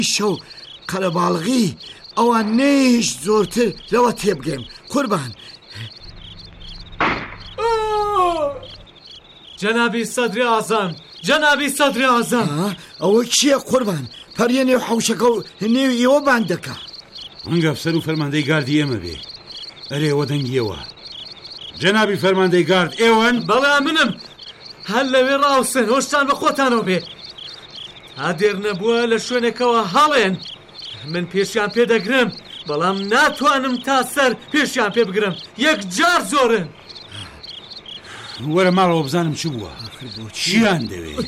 شەو قەرەباڵغی ئەوان نەیش زۆرتر لەوە تێبگەم قوربان. جەنابی سەدری ئازام، جەنابی سەدری ئازام. ئەوە چییە قوربان؟ پەریە نێو حەوشەکە و نێو ئێوە بان دەکا. ئەنگە ئەفسەر و فەرماندەی گاردی ئێمە بێ. ئەرێوە دەنگیەوە. جەنابی فەرماندەی گارد ئێوەن؟ بەڵا منم. هەر لەوێ ڕاوسن هۆشتان بە خۆتانەوە بێ. تا دێر نەبووە لە شوێنێکەوە هەڵێن. من پێشیان پێدەگرم، بەڵام ناتوانم تا سەر پێشیان پێ بگرم. یەک جار زۆرن. وەرە ماڵەوە بزانم چی بووە. چیان دەوێت؟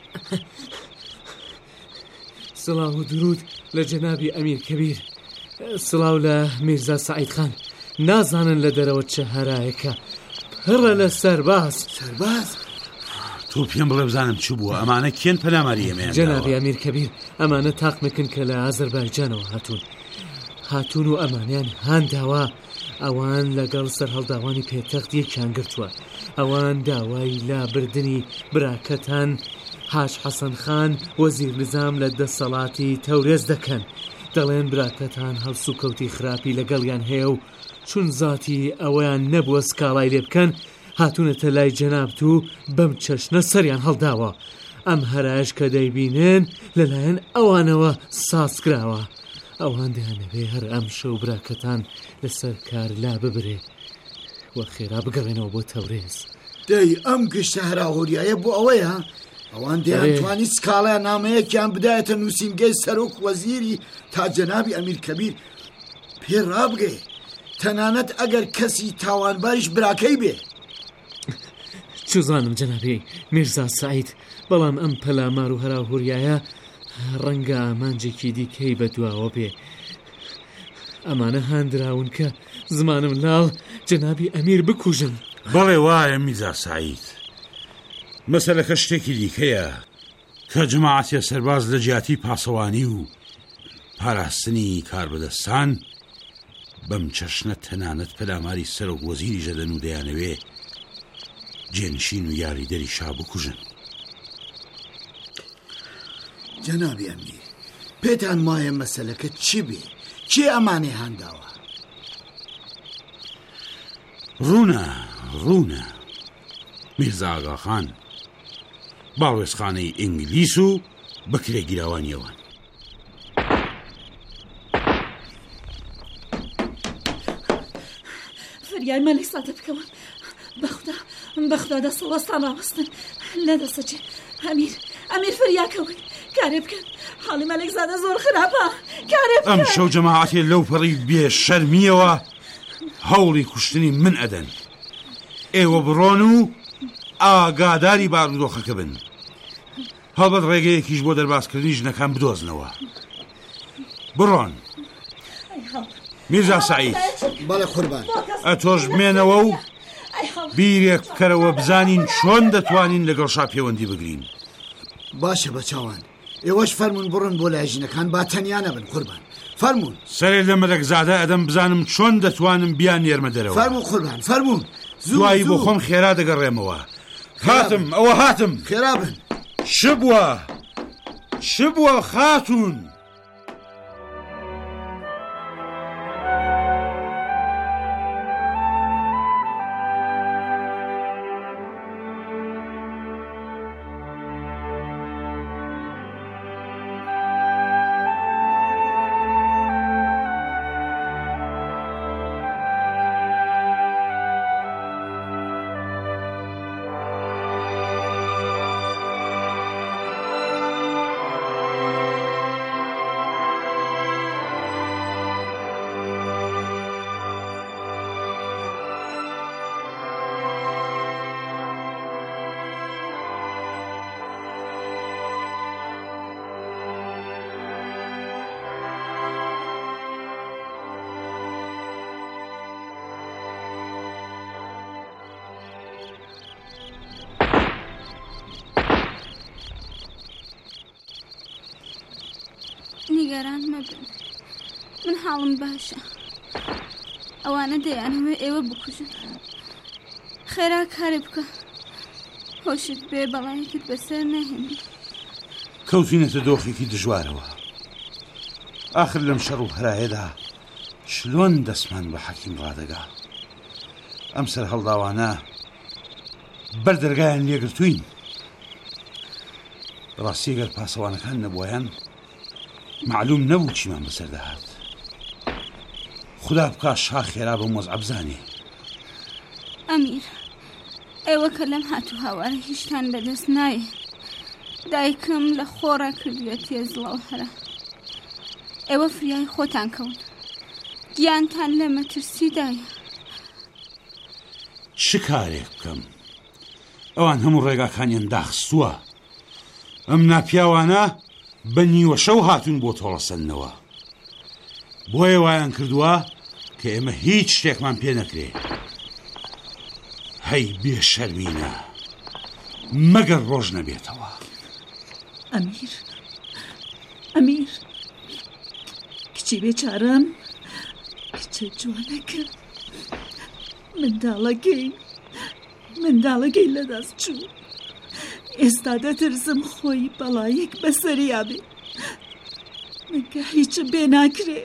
سڵاو و درود لە جەنابی ئەمیر کەبیر. سڵاو لە میرزا سەعید خان. نازانن لە دەرەوە چه هەرایەکە پڕە لە سەرباز. سەرباز؟ تۆ پێم بڵێ بزانم چی بووە. ئەمانە کێن پەلاماری ئێمەیان؟ جەنابی ئەمیر کەبیر، ئەمانە تاقمەکن کە لە ئازەربایجانەوە هاتوون و ئەمانیان هانداوە. ئەوان لەگەڵ سەر هەڵداوانی پێتەخت یەکیان گرتووە. ئەوان داوای لابردنی براکەتان هاش حەسەن خان وەزیر نظام لە دەسەڵاتی تەورێز دەکەن. دەڵێن براکەتان هەڵسو کەوتی خراپی لەگەڵیان هەیە و چون زاتی ئەویان نەبووە سکاڵای لێ بکەن هاتوونەتە لای جەنابت و بەم چەشنە سەریان هەڵداوە. ئەم هەرایش کە دەیبینن لەلایەن ئەوانەوە سازکراوە. ئەوان دەیانەوێ هەر ئەم شەو براکەتان لەسەر کار لا ببرێ وە خێرا بگەڕێنەوە بۆ تەورێز. دەی ئەم گشتە هەراهۆریایە بۆ ئەوەیە ئەوان دەیانتوانی سکاڵای نامەیەکیان بدایەتە نووسینگەی سەرۆک وەزیری تا جەنابی ئەمیر کەبیر پێ ڕابگەی، تەنانەت ئەگەر کەسی تاوانباریش براکەی بێ. چوزانم جەنابی میرزا سەعید، بەڵام ئەم پەلامار و هەراهۆریایە ڕەنگە ئامانجێکی دیکەی بەدواوە بێ. ئەمانە هاندراون کە زمانم لاڵ جەنابی ئەمیر بکوژن. بەڵێ وایە میرزا سەعید، مەسەلەکە شتێکی دیکەیە کە جەماعەتیە سەرباز لە جیاتی پاسەوانی و پاراستنی کاربەدەستان بەم چەشنە تەنانەت پەلاماری سەرۆک وەزیری ژەدەن و دەیانەوێ جێنشین و یاریدەری شا بکوژن. جەنابی ئەمیر، پێتان وایە مەسەلەکە چی بێ؟ چی ئەمانێ هانداوە؟ ڕوونە میرزا ئاغاخان باڵێزخانەی ئینگلیس و بەکرێ گیراوانیەوەن. فریای مەلەی سادە بکەوە. بەخدا دەسەڵەستان ڕاوەستن نەدەسەچێ. ئەمیر فریاکەون کارێ بکەن. حاڵی مەلەک زادە زۆر خراپە. کارێ بکەن. ئەم شەو جەماعەتێ لەو پەڕی بێ شەرمیەوە هەوڵی کوشتنی من ئەدەن. ئێوە بڕۆن و ئاگاداری بارودۆخەکە بن. هەڵبەت ڕێگەیەکیش بۆ دەرباسکردنی ژنەکان بدۆزنەوە. بڕۆن. میرزا سەعید، بەڵێ قوربان، ئەتۆش بمێنەوە و بیرێک بکەرەوە بزانین چۆن دەتوانین لەگەڵ شا پەیوەندی بگرین. باشە بەچاوان، ئێوەش فەرمون بڕن بۆ لای ژنەکان با تەنیا نەبن قوربان. فەرمون. سەرێ لە مەلەکزادە ئەدەم بزانم چۆن دەتوانم بیان نێرمە دەرەوە. فەرمون قوربان، فەرمون. دوایی بۆ خۆم خێرا دەگەڕێمەوە. هاتم خێرا بن. چ بووە خاتون؟ نیگەران مەبن، من حاڵم باشە. ئەوانە دەیانەوێ ئێوە بکوژن. خێرا کارێ بکە، هۆشت بێ بەڵایەکت بەسەر نەهێنی. کەوتینەتە دۆخێکی دژوارەوە. آخر لەم شەڕ و هەرایەدا چلۆن دەستمان بە حەکیم ڕادەگا. ئەم سەر هەڵداوانە بەردەرگایان لێگرتوین. ڕاستی ئەگەر پاسەوانەکان نەبووایان معلوم نەبوو چیمان بەسەردەهات. خدا بکە شا خێرا بە مۆزعەب زانێ. ئەمیر، ئێوە کە لەم هاتوو هاوارە هیچتان بەدەست نایە. دایکم لە خۆڕە کردووە تێزڵە و هەرە. ئێوە فریای خۆتان کەون. گیانتان لە مەترسیدایە. چ کارێک بکەم؟ ئەوان هەموو ڕێگاکانیان داخستووە. ئەم ناپیاوانە بە نیوە شەو هاتوون بۆ تۆڵەسەندنەوە. بۆیە وایان کردووە کە ئێمە هیچ شتێکمان پێ نەکرێ. هەی بێشەرمینە مەگەر ڕۆژ نەبێتەوە. ئەمیر کچی بێچارەم کچە جوانەکە منداڵەکەی لەدەست چوو. ئێستا دەترسم خۆی بەڵایەک بەسەریا بێ. مەگە هیچم بێ ناکرێ.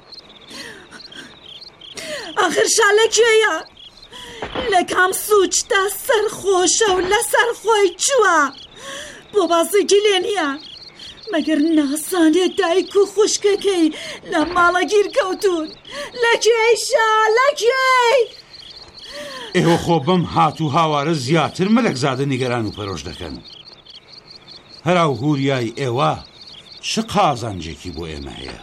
ئاخر شا لەکوێیە؟ لە کام سوچدا سەرخۆشە و لەسەر خۆی چووە. بۆ بازێکی لێ نییە. مەگەر ناسانێت دایک و خوشکەکەی لە ماڵە گیر کەوتون. لەکوێی شا لەکوێی؟ ئێوە خۆ بەم هاتوو هاوارە زیاتر مەلەکزادە نیگەران و پەرۆش دەکەن. هەراو هوریای ئێوە چ قازانجێکی بۆ ئێمە هەیە؟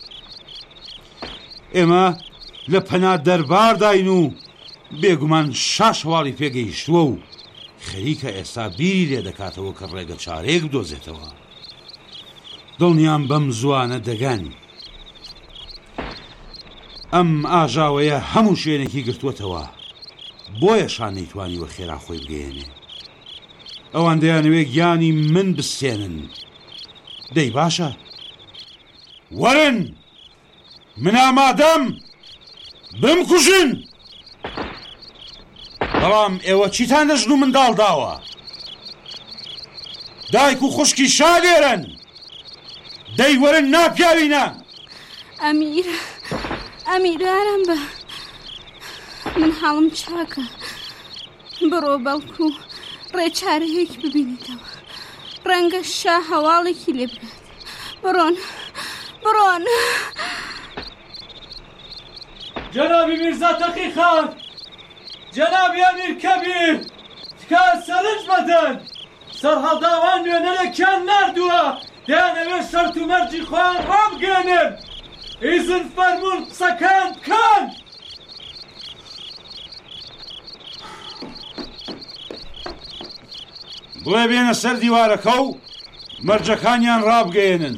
ئێمە لە پەنا دەربار داین و بێگومان شاش هەواڵی پێگەیشتووە و خەریکە ئێستا بیری لێ دەکاتەوە کە ڕێگە چارەیەک بدۆزێتەوە. دڵنیان بەم زوانە دەگەن. ئەم ئاژاوەیە هەموو شوێنێکی گرتووەتەوە. بۆیە شان نەیتوانیوە خێرا خۆی بگەێنێ. ئەوان دەیانەوێ گیانی من بستێنن. دەی باشە وەرن، من ئامادەم بمکوژن. بەڵام ئێوە چیتان لە ژن و منداڵ داوە؟ دایک و خوشکی شا لێرن. دەی وەرن ناپیاوینە. ئەمیر ئارام بە. من حاڵم چاکە. بڕۆ بەڵکو ڕێچارەیەک ببینیتەوە. ڕەنگە شا هەواڵێکی لێ بگات. بڕۆن. جەنابی میرزا تەقی خان، جەنابی ئەمیر کەبیر، تکای سەرنج بدەن. سەرهەڵداوان نوێنەرێکیان ناردووە. دەیانەوێت شەرت و مەرجی خۆیان ڕابگەێنن. ئیزن فەرموون قسەکان بکەن. بڵێ بێنە سەر دیوارەکە و مەرجەکانیان ڕابگەێنن.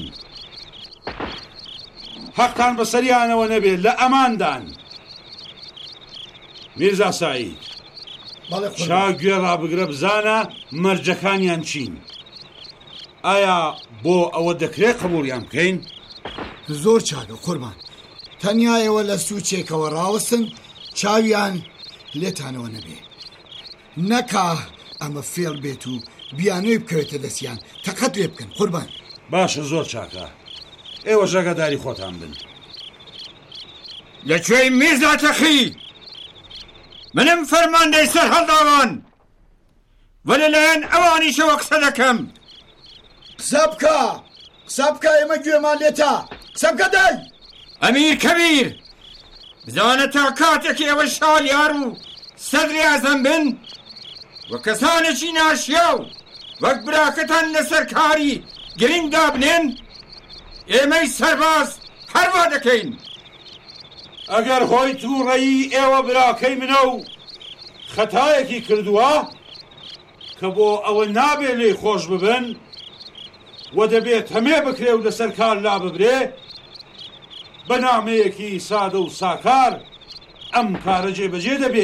حەقتان بەسەریانەوە نەبێت لە ئەماندان. میرزا سعید، شا گوێ ڕابگرە بزانە مەرجەکانیان چین. ئایا بۆ ئەوە دەکرێت قبوڵیان بکەین؟ زۆر چاکە قوربان. تەنیایەوە لە سوچێکەوە ڕاوەستن چاویان لێتانەوە نەبێ. نەکا ئەمە فێڵ بێت و بیانوی بکەوێتە دەستیان. تەقەت لێ بکەن قوربان. باشە زۆر چاکە. ئێوە ژەگەداری خۆتان بن. لەکوێی میرزا تەقی؟ منم فەرماندەی سەر هەڵداوان وە لەلایەن ئەوانیشەوە قسە دەکەم. قسە بکە ئێمە گوێمان لێتە. قسە بکە دای. ئەمیر کەبیر، بزانە تا کاتێکی ئێوە شالیار و سەدری ئەعزەم بن وە کەسانێکی ناشیا و وەک براکەتان لەسەر کاری گرنگ دابنێن، ئێمەی سەرباز هەروا دەکەین. ئەگەر هۆی تووڕەیی ئێوە براکەی منە و خەتایەکی کردووە کە بۆ ئەوە نابێ لێی خۆش ببن و دەبێت هەمێ بکرێ و لەسەر کار لا ببرێ، بە نامەیەکی سادە و ساکار ئەم کارە جێبەجێ دەبێ.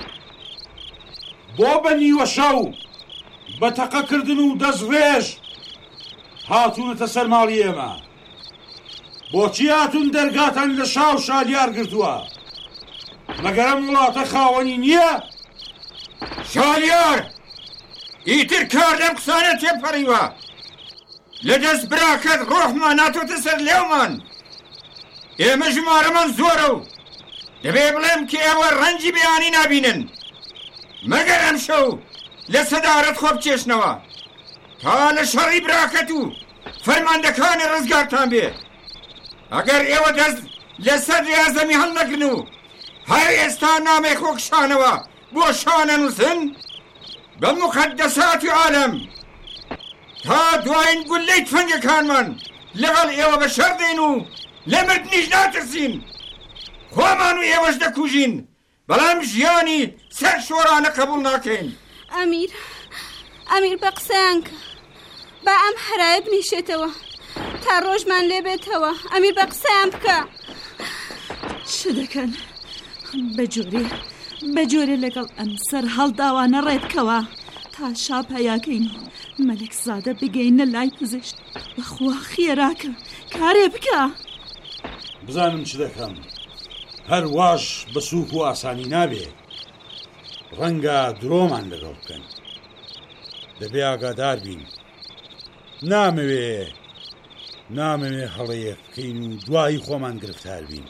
بۆ بە نیوە شەو بە تەقەکردن و دەستڕێژ هاتوونەتە سەر ماڵی ئێمە. بۆچی هاتوون دەرگاتان لە شاو شالیار گرتووە؟ مەگەرەم وڵاتە خاوەنی نییە؟ شالیار، ئیتر کار لەم قسانە تێپەڕیوە. لە دەست براکەت ڕۆحمان ناتۆتە سەر لێومان. ئێمە ژمارەمان زۆرە و دەبێ بڵێم کە ئێوە ڕەنجی بەیانی نابینن مەگەر ئەم شەو لە سەدارەت خۆ بچێشنەوە تا لە شەڕی براکەت و فەرماندەکانی ڕزگارتان بێ. ئەگەر ئێوە دەست لەسەر ریاضەمی هەڵنەگرن و هەر ئێستا نامەی خۆکشانەوە بۆ شانەنووسن بە مقەدەساتی عالەم تا دوایین گولەی تفەنگەکانمان لەگەڵ ئێوە بە شەر دێن و لە مردنیش ناترسین. خۆمان و ئێوەش دەکوژین بەڵام ژیانی سەر شۆرانە قبول ناکەین. ئەمیر بە قسەیان کە با ئەم هەرایە بنیشێتەوە تا ڕۆژمان لێ بێتەوە. ئەمیر بە قسەیان بکە. چ دەکەن؟ بەجۆرێ لەگەڵ ئەم سەر هەڵداوانە ڕێبکەوە تا شاپەیاکەین و مەلەک زادە بگەینە لای پزیشک. بەخوا خێراکە کارێ بکە. بزانم چ دەکەم. هەر واش بە سووک و ئاسانی نابێ. ڕەنگە درۆمان لەگەڵ بکەن. دەبێ ئاگادار بین. نامەوێ هەڵەیەک بکەین و دوایی خۆمان گرفتار بین.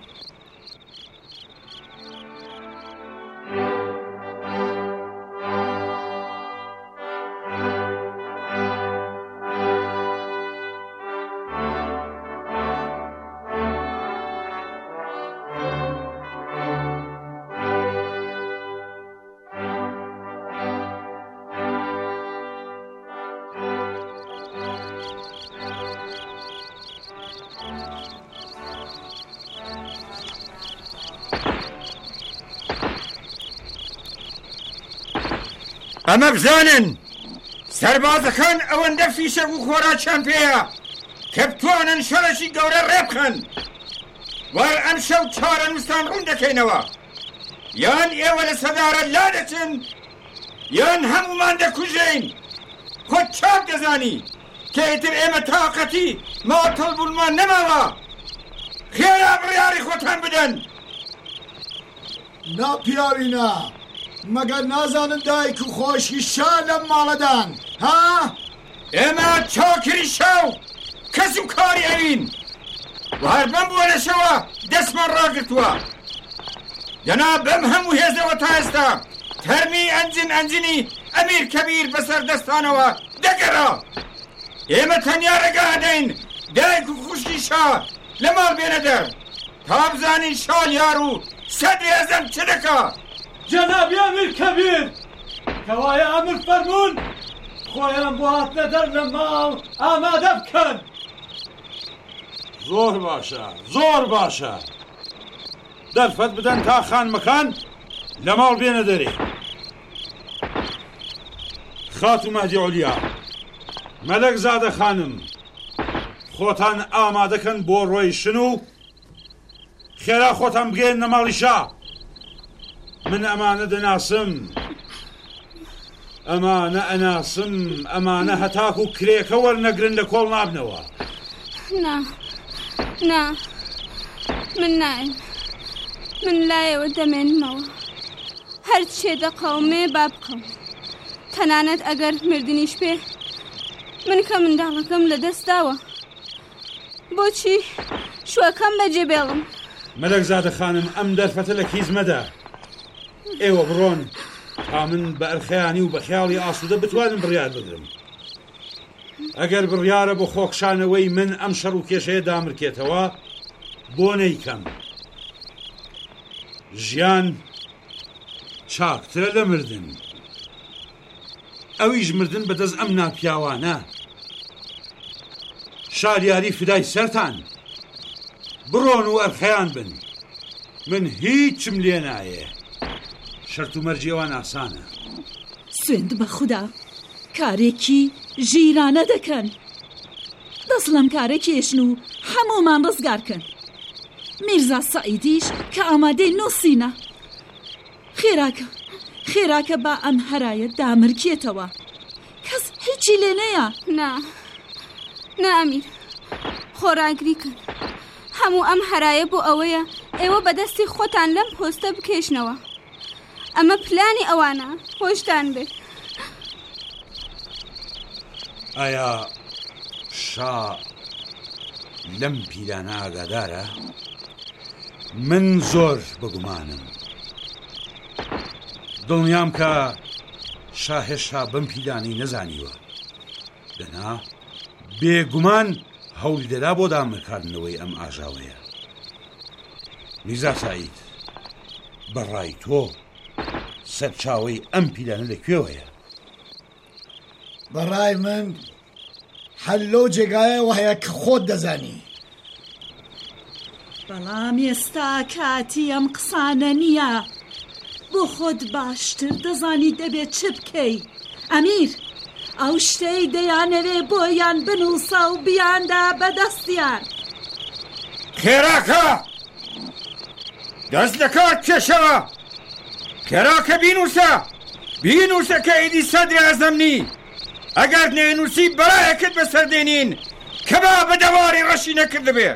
ئەمە بزانن سەربازەکان ئەوەندە فیشەک و خۆراکیان پێیە کە بتوانن شەڕێکی گەورە ڕێبخەن. وار ئەم شەو چارە نووسان ڕوون دەکەینەوە یان ئێوە لە سەدارە لا دەچن یان هەمومان دەکوژین. خۆت چاک دەزانی کە ئیتر ئێمە تاقەتی ماتەڵ بوونمان نەماوە. خێرا بڕیاری خۆتان بدەن. ناپیاوینە مەگەر نازانن دایک و خۆشی شا لەم ماڵەدان ها؟ ئێمە چاکری شەو کەس و کاری ئەوین و هەر بەم بووە لەشەوە دەستمان ڕاگرتووە. جەناب بەم هەموو هێزەوە تا ئێستا تەرمی ئەنجنی ئەمیر کەبیر بەسەر دەستانەوە دەگەڕا. ئێمە تەنیا ڕێگادەین دایک و خوشکی شا لە ماڵ بێنە دەر تا بزانین شالیار و سەد هێزەم چ دەکا. جەنابی ئەمیر کەبیر کەوایە ئەمر فەرموون خۆیان بۆ هاتنە دەر لە ماڵ ئامادە بکەن. زۆر باشە دەرفەت بدەن تا خانمەکان لە ماڵ بێنە دەرێ. خاتوو مەهدی عولیا مەلەک زادە خانم خۆتان ئامادەکەن بۆ ڕۆیشتن و خێرا خۆتان بگەین نەماڵی شا. من ئەمانە دەناسم ئەمانە هەتاک و کرێکە وەرنەگرن لە کۆڵ نابنەوە. نا من نایم. من لایەوە دەمێنمەوە هەر چێ دەقەومێ با بقەوم. تەنانەت ئەگەر مردنیش پێ من کە منداڵەکەم لە دەستداوە بۆچی شوەکەم بەجێ بێڵم. مەلەک زادە خانم ئەم دەرفەتە لە کیزمەدا. ئێوە بڕۆن تا من بە ئەرخەیانی و بە خیاڵی ئاسوودە بتوانم بڕیار بگرم. ئەگەر بڕیارە بۆ خۆکشانەوەی من ئەم شەڕ و کێشەیە دامرکێتەوە بۆ نەیکەم. ژیان چاکترە لە مردن. ئەویش مردن بەدەست ئەم ناپیاوانە. شاریاری فدای سەرتان بڕۆن و ئەرخەیان بن. من هیچم لێ نایە. شەرت و مەرجێوان ئاسانە. سوێند بە خودا کارێکی ژیرانە دەکەن. دەست لەم کارێکێشن و هەموومان ڕزگارکەن. میرزا سەعیدیش کە ئامادەی نووسینە. خێراکە با ئەم هەرایە دامرکێتەوە. کەس هیچی لێ نەیە. نا ئەمیر خۆراگریکن. هەموو ئەم هەرایە بۆ ئەوەیە ئێوە بەدەستی خۆتان لەم پۆستە بکێشنەوە. ئەمە پلانی ئەوانە خۆشتان بێت. ئایا شا لەم پیلانە ئاگادارە؟ من زۆر بگومانم دڵنیام کە شاهێشا بەم پیلانەی نەزانیوە دەنا بێگومان هەوڵی دەدا بۆ دامەکاردنەوەی ئەم ئاژاوەیە. میرزا سعید بەڕای تۆ سەرچاوەی ئەم پیلانە لەکوێوەیە؟ بەڕای من هەر لەو جێگایەوە هەیە کە خۆت دەزانی. بەڵام ئێستا کاتی ئەم قسانە نییە. بۆ خۆت باشتر دەزانی دەبێت چ بکەی. ئەمیر ئەو شتەی دەیانەوێ بۆیان بنووسە و بیاندا بەدەستیان. خێراکە دەست لەکات کێشەوە. خێراکە بینووسە کە ئیدی سەدری ئەعزەمنی. ئەگەر نێنووسی بەلایەکت بەسەردێنین کە با بە دەواری ڕەشی نەکردبێ.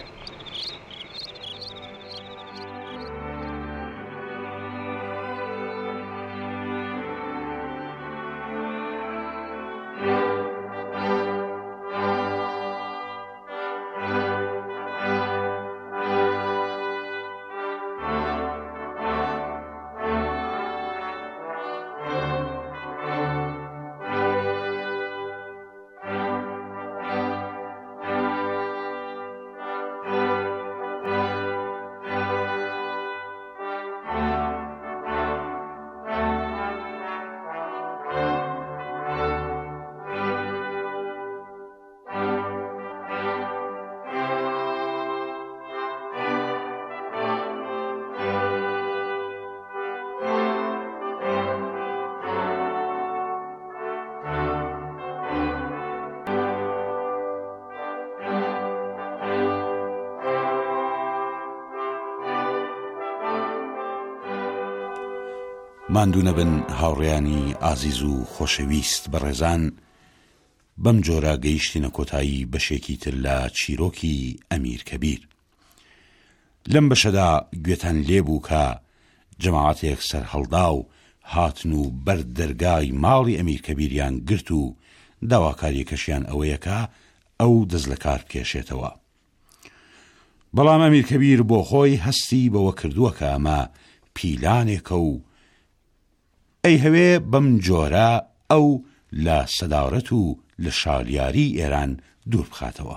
ماندوو نەبن هاوڕێیانی ئازیز و خۆشەویست بەڕێزان، بەم جۆرە گەیشتینە کۆتایی بەشێکی تر لە چیرۆکی ئەمیر کەبیر. لەم بەشەدا گوێتان لێبوو کە جەماعەتێک سەرهەڵدا و هاتن و بەر دەرگای ماڵی ئەمیر کەبیریان گرت و داواکاریەکەشیان ئەوەیە کە ئەو دەست لە کار بکێشێتەوە. بەڵام ئەمیر کەبیر بۆ خۆی هەستی بەوە کردووە کە ئەمە پیلانێکە و ئەی هەوێ بەم جۆرە ئەو لە سەداڕەت و لە شالیاری ئێران دوور بخاتەوە.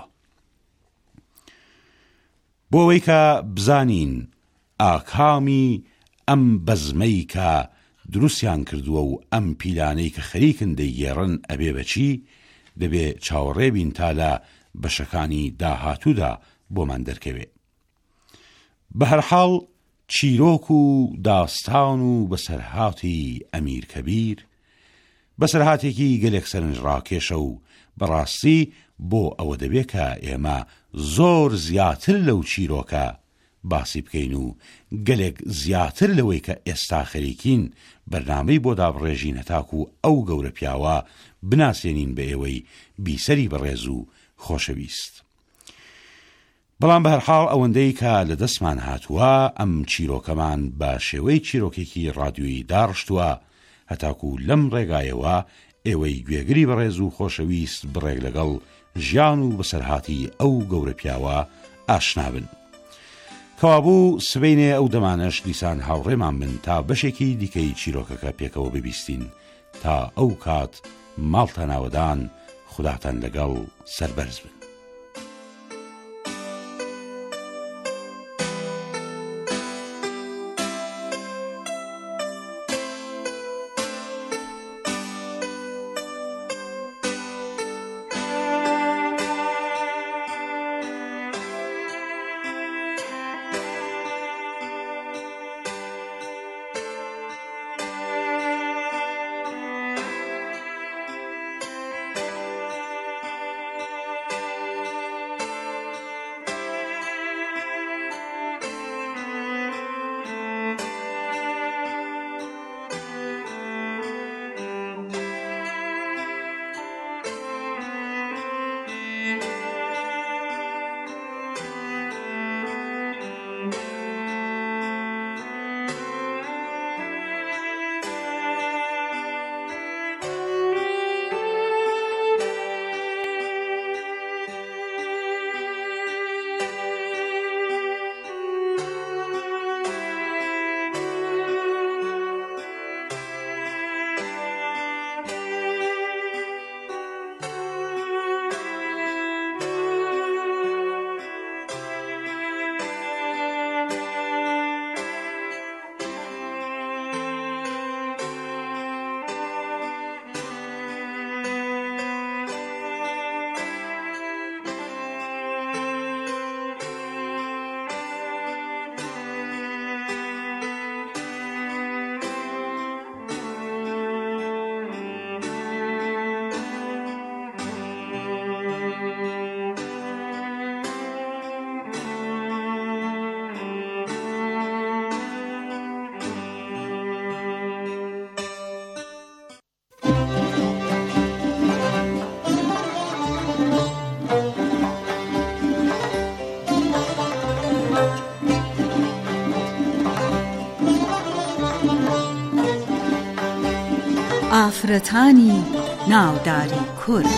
بۆ ئەوەی کە بزانین ئاکامی ئەم بەزمەی کە دروستیان کردووە و ئەم پیلانەی کە خەریکن دەیگێڕن ئەبێ بەچی، دەبێ چاوەڕێ بین تا لە بەشەکانی داهاتوودا بۆمان دەرکەوێ. بە هەر حاڵ چیرۆک و داستان و بەسەرهاتی ئەمیر کەبیر بەسەرهاتێکی گەلێک سەرنجڕاکێشە و بەڕاستی بۆ ئەوە دەبێ کە ئێمە زۆر زیاتر لەو چیرۆکە باسی بکەین و گەلێک زیاتر لەوەی کە ئێستا خەریکین بەرنامەی بۆ دابڕێژین هەتاکو ئەو گەورە پیاوە بناسێنین بە ئێوەی بیسەری بەڕێز و خۆشەویست. بەڵام بە هەرحاڵ ئەوەندەی کە لە دەستمان هاتووە ئەم چیرۆکەمان بە شێوەی چیرۆکێکی ڕادیۆیی داڕشتووە هەتاکو لەم ڕێگایەوە ئێوەی گوێگری بەڕێز و خۆشەویست بڕێک لەگەڵ ژیان و بەسەرهاتی ئەو گەورە پیاوە ئاشنا بن. کەوابوو سبەینێ ئەو دەمانەش دیسان هاوڕێمان بن تا بەشێکی دیکەی چیرۆکەکە پێکەوە ببیستین. تا ئەو کات ماڵتان ناوەدان، خوداتان لەگەڵ سەربەرز بن. ئافرەتانی ناوداری کورد.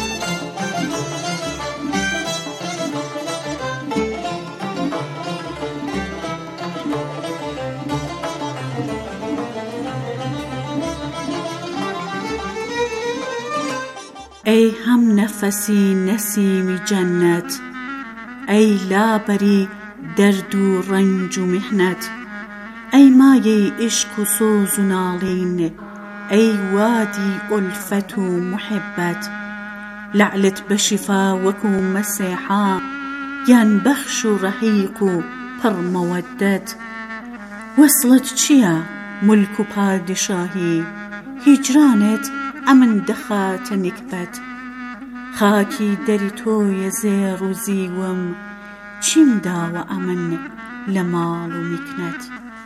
ای هم نفسی نسیمی جنت، ای لابری درد و رنج و محنت، ای مایه عشق و سوز و نالین، ای وادی ألفت و محبت، لعلت بشفا وكو مسيحا، يان بخش و رحيق و پر مودت. وصلت چيا ملك و پادشاهی، هجرانت ئەمن دەخاتە نکبەت. خاکی دەری تۆیە زێڕ و زیوم، چیم داوە ئەمن لە ماڵ و میکنەت.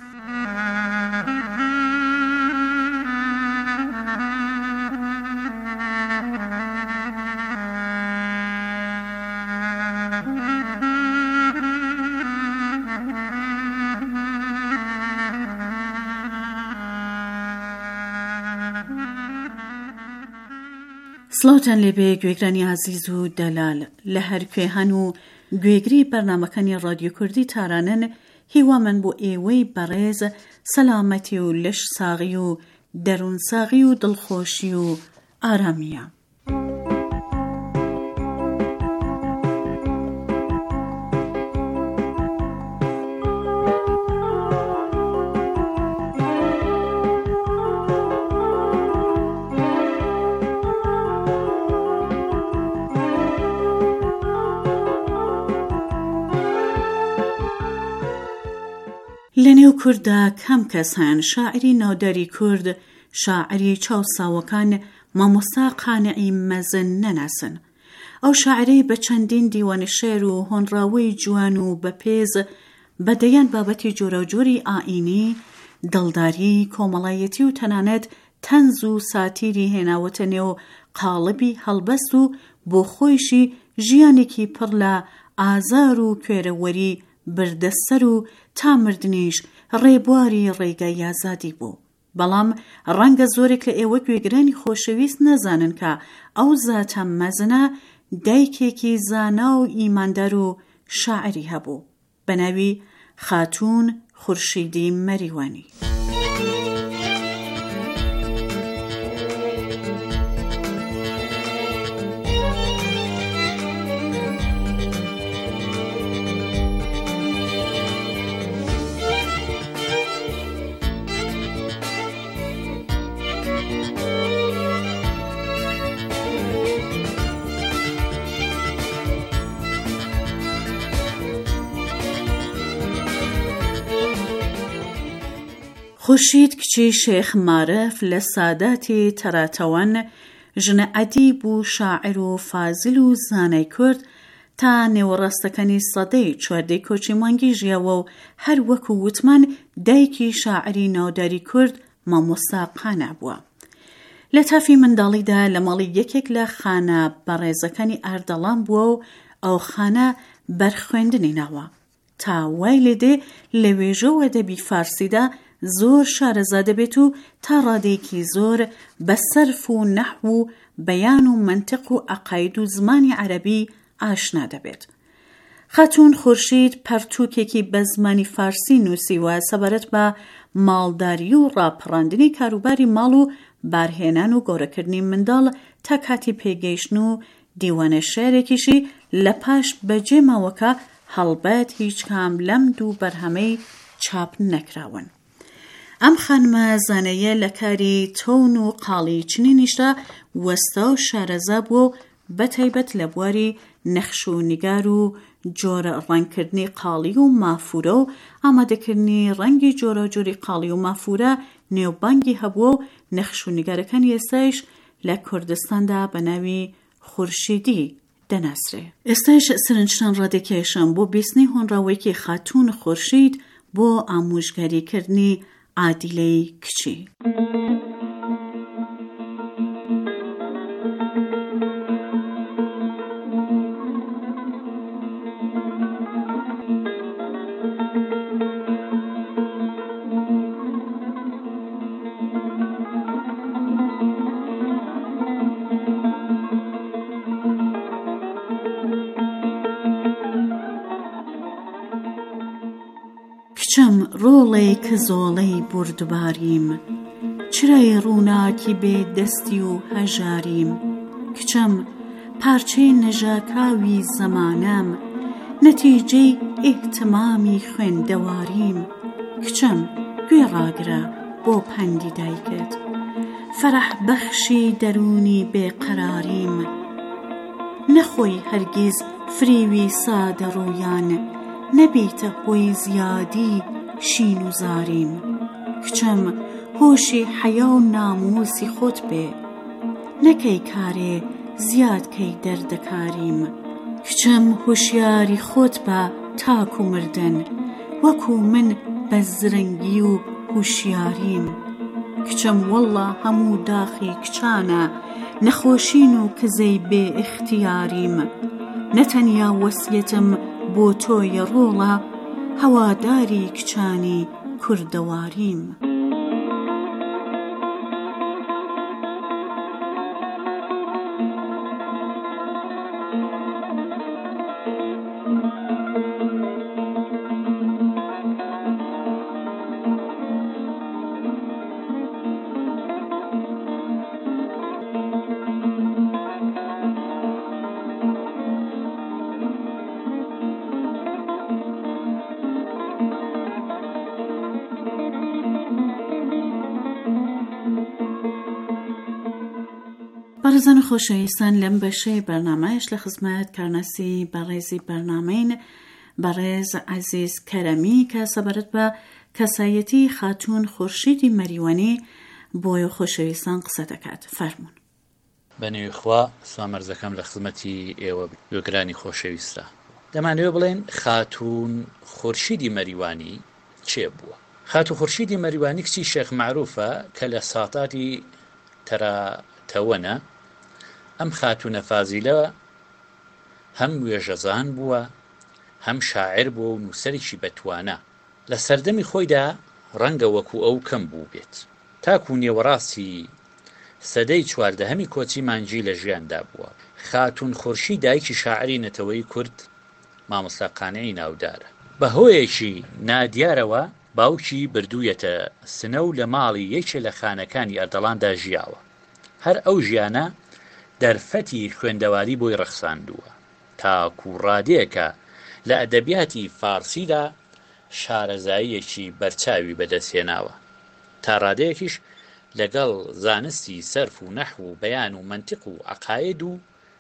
سڵاوتان لێبێ گوێگرانی عزیز و دەلال لە هەرکوێ هەن و گوێگری بەرنامەکانی ڕادیۆ کوردی تارانن. هیوامەن بۆ ئێوەی بەڕێز سەلامەتی و لەش ساغی و دەروون ساغی و دڵخۆشی و ئارامیە. لەنێو کووردا کەم کەس هەن شاعری ناوداری کورد، شاعری چاوساوەکان مامۆستا قانعی مەزن نەناسن. ئەو شاعرەی بە چەندین دیوانی شێر و هۆنراوەی جوان و بەپێز بەدەیان بابەتی جۆرەوجۆری ئائینی، دڵداری، کۆمەڵایەتی و تەنانەت تەنز و ساتیری هێناوەتە نێو قاڵبی هەڵبەست و بۆ خۆیشی ژیانێکی پڕ لە ئازار و کوێرەوەری بردەسەر و تا مردنیش ڕێبواری ڕێگای ئازادی بوو. بەڵام ڕەنگە زۆرێک لە ئێوە گوێگرانی خۆشەویست نەزانن کە ئەو زاتە مەزنە دایکێکی زانا و ئیماندار و شاعری هەبوو بە ناوی خاتوون خورشیدی مەریوانی. خورشید کچی شێخ مارەف لە ساداتی تەراتەوەن ژنە ئەدیب و شاعر و فازل و زانای کورد تا نێوەڕاستەکانی سەدەی چواردەی کۆچی مانگی ژیاوە و هەر وەکو وتمان دایکی شاعری ناوداری کورد مامۆستا قانع بووە. لە تافی منداڵیدا لە ماڵی یەکێک لە خانە بەڕێزەکانی ئاردەڵان بووە و ئەو خانە بەرخوێندنی ناوە تا وای لێدێ لە وێژە و ئەدەبی فارسیدا زۆر شارەزا دەبێت و تا ڕادەیەکی زۆر بە سەرف و نەحو و بەیان و منطق و عەقاید و زمانی عەرەبی ئاشنا دەبێت. خاتوون خورشید پەرتووکێکی بە زمانی فارسی نووسیوە سەبارەت بە ماڵداری و ڕاپەڕاندنی کاروباری ماڵ و بارهێنان و گەورەکردنی منداڵ تا کاتی پێگەیشتن و دیوانە شێرێکیشی لە پاش بەجێ ماوەکە هەڵبەت هیچ کام لەم دوو بەرهەمەی چاپ نەکراون. ئەم خانمە زانەیە لە کاری تۆن و قاڵی چنینیشدا وەستا و شارەزا بووە و بەتایبەت لە بواری نەخش و نیگار و جۆرە ڕەنگکردنی قاڵی و مافورە و ئامادەکردنی ڕەنگی جۆرەجۆری قاڵی و مافورە نێوبانگی هەبووە و نەخش و نیگارەکانی ئێستایش لە کوردستاندا بە ناوی خورشیدی دەناسرێ. ئێستایش سەرنجشان ڕادێکێشان بۆ بیستنی هۆنراوەیەکی خاتوون خورشید بۆ ئامۆژگاریکردنی عادیلەی کچی. کچەم ڕۆڵێ کە زۆڵەی بوردباریم چرای ڕووناکی بێ دەستی و هەژاریم کچەم پارچەی نەژاکاوی زەمانەم نەتیجەی ئیهتمامی خوێندەواریم کچەم گوێ ڕاگرە بۆ پەندی دایکت فەرەح بەخشی دەرونی بێقەراریم نەخۆی هەرگیز فریوی سادە ڕوویان نەبیتە هۆی زیادی شین و زاریم کچەم هۆشی حەیا و ناموسی خۆت بێ نەکەی کارێ زیادکەی دەردەکاریم کچەم هوشیاری خۆت بە تاک و مردن وەکو من بە زرنگی و هوشیاریم کچەم وەڵڵا هەموو داخی کچانە نەخۆشین و کزەی بێ اختیاریم نەتەنیا وەسیەتم بۆ تۆیە ڕۆڵە هەواداری کچانی کوردەواریم بەڕێزان و خۆشەویستان لەم بەشەی بەرنامەیەش لە خزمەت کارناسی بەڕێزی بەرنامەین بەڕێز عەزیز کەرەمی کە سەبارەت بە کەسایەتی خاتوون خورشیدی مەریوانی بۆی خۆشەویستان قسە دەکات. فەرموون. بەنێویخوا سوامەرزەکەم لە خزمەتی ئێوە گوێگرانی خۆشەویستە. دەمانەوێت بڵێن خاتوون خورشیدی مەریوانی چێ بووە؟ خاتوون خورشیدی مەریوانی کچی شێخ معروفە کە لە ساتاری تەراتەوەنە. ئەم خاتوونە فازیلە هەم وێژەزان بووە هەم شاعر بووە و نووسەرێکی بەتوانە. لە سەردەمی خۆیدا ڕەنگە وەکو ئەو کەم بوو بێت. تاکو نێوەڕاستی سەدەی چواردەهەمی کۆچی مانجی لە ژیاندا بووە. خاتوون خورشید دایکی شاعری نەتەوەی کورد مامۆستا قانعی ناودارە. بە هۆیەکی نادیارەوە باوکی بردوویەتە سنە و لە ماڵی یەکێ لە خانەکانی ئەردەڵاندا ژیاوە. هەر ئەو ژیانە دەرفەتی خوێندەواری بۆی ڕەخساندووە تاکو ڕادەیەکە لە ئەدەبیاتی فارسیدا شارەزاییەکی بەرچاوی بەدەستهێناوە تا ڕادەیەکیش لەگەڵ زانستی سەرف و نەحو و بەیان و منتیق و عەقاید و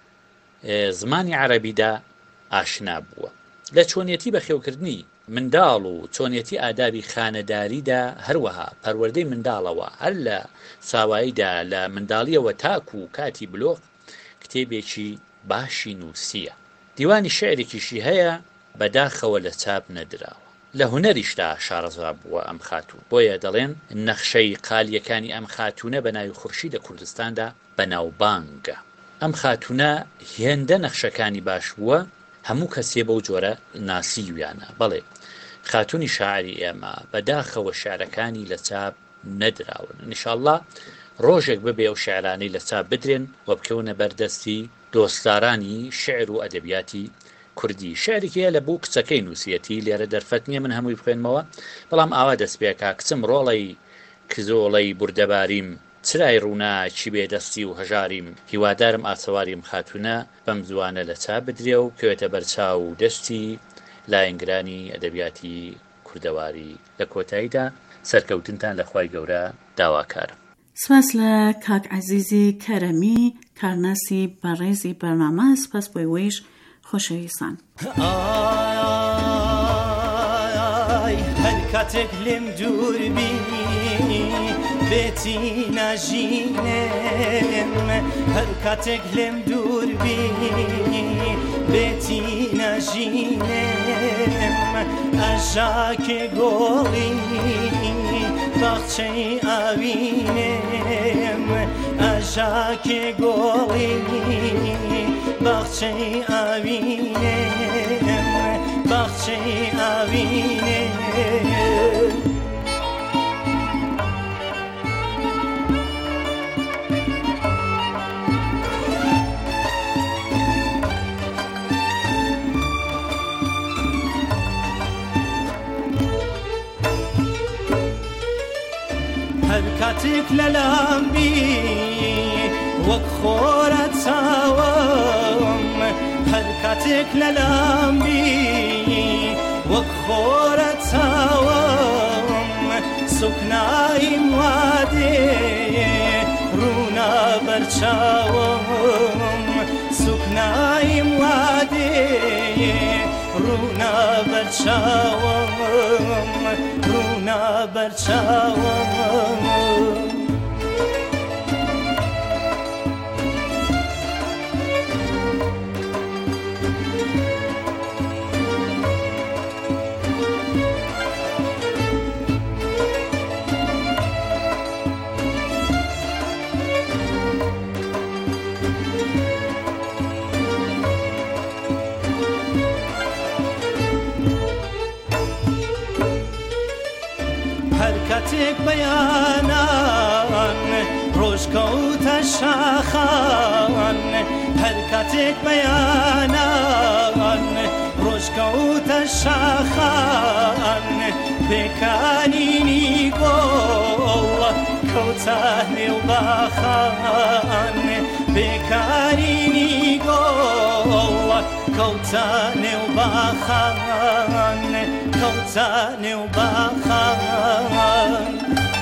زمانی عەرەبیدا ئاشنا بووە. لە چۆنیەتی بەخێوکردنی منداڵ و چۆنیەتی ئادابی خانەداریدا هەروەها پەروەردەی منداڵەوە هەر لە ساواییدا لە منداڵیەوە تاکو و کاتی بلۆغ کتێبێکی باشی نووسیە. دیوانی شعرێکیشی هەیە بەداخەوە لە چاپ نەدراوە. لە هونەریشدا شارەزا بووە ئەم خاتوون. بۆیە دەڵێن نەخشەی قالیەکانی ئەم خاتوونە بە ناوی خورشیدە کوردستاندا بەناوبانگە. ئەم خاتوونە هێندە نەخشەکانی باش بووە هەموو کەسێ بەو جۆرە ناسیویانە. بەڵێ خاتوونی شاعری ئێمە بەداخەوە شعرەکانی لە چاپ نەدراون. ئینشاءالله ڕۆژێک ببێ ئەو شعرانەی لە چاپ بدرێن و بکەونە بەردەستی دۆستدارانی شعر و ئەدەبیاتی کوردی. شعرێکیە لە بوو کچەکەی نووسیەتی لێرە دەرفەت نییە من هەمووی بخوێنمەوە بەڵام ئاوا دەست پێکا کچم ڕۆڵەی کزۆڵەی بوردەباریم چرای ڕووناکی بێدەستی و هەژاریم هیوادارم ئاسەواریم خاتوونە بەم زوانە لە چاپ بدرێ و بکەوێتە بەرچاو و دەستی لایەنگرانی ئەدەبیاتی کوردەواری. لە کۆتاییدا سەرکەوتنتان لە خوای گەورە داواکارم. سپاس لە کاک عەزیزی کەرەمی کارناسی بەڕێزی بەرنامە. سپاس بۆی وێش خۆشەویستان. هەر کاتێک لێم دوور بینی بێتی ناژینم هەر کاتێک لێم دوور بینی بێتی ناژینم ئەژاکێ گۆڵی باخچەی ئاوینم ئەژاکێ گۆڵی باخچەی ئاوینم باخچەی ئاوینم کاتێک لەلام بی وەک خۆرە چاوم هەر کاتێک لەلام بی وەک خۆرە چاوم سوکنایم وادێ ڕوونا بەرچاوم سوکنایم وادێ ڕوونا بەرچاوم ڕوونا بەرچاوم کاتێک بەیانان ڕۆژکەوتە شاخان هەر کاتێک بەیانان ڕۆژکەوتە شاخان بێکانینی گۆڵ کەوتە نێو باخان بێکانینی گۆڵ کەوتە نێو باخان کەوتە نێو باخان.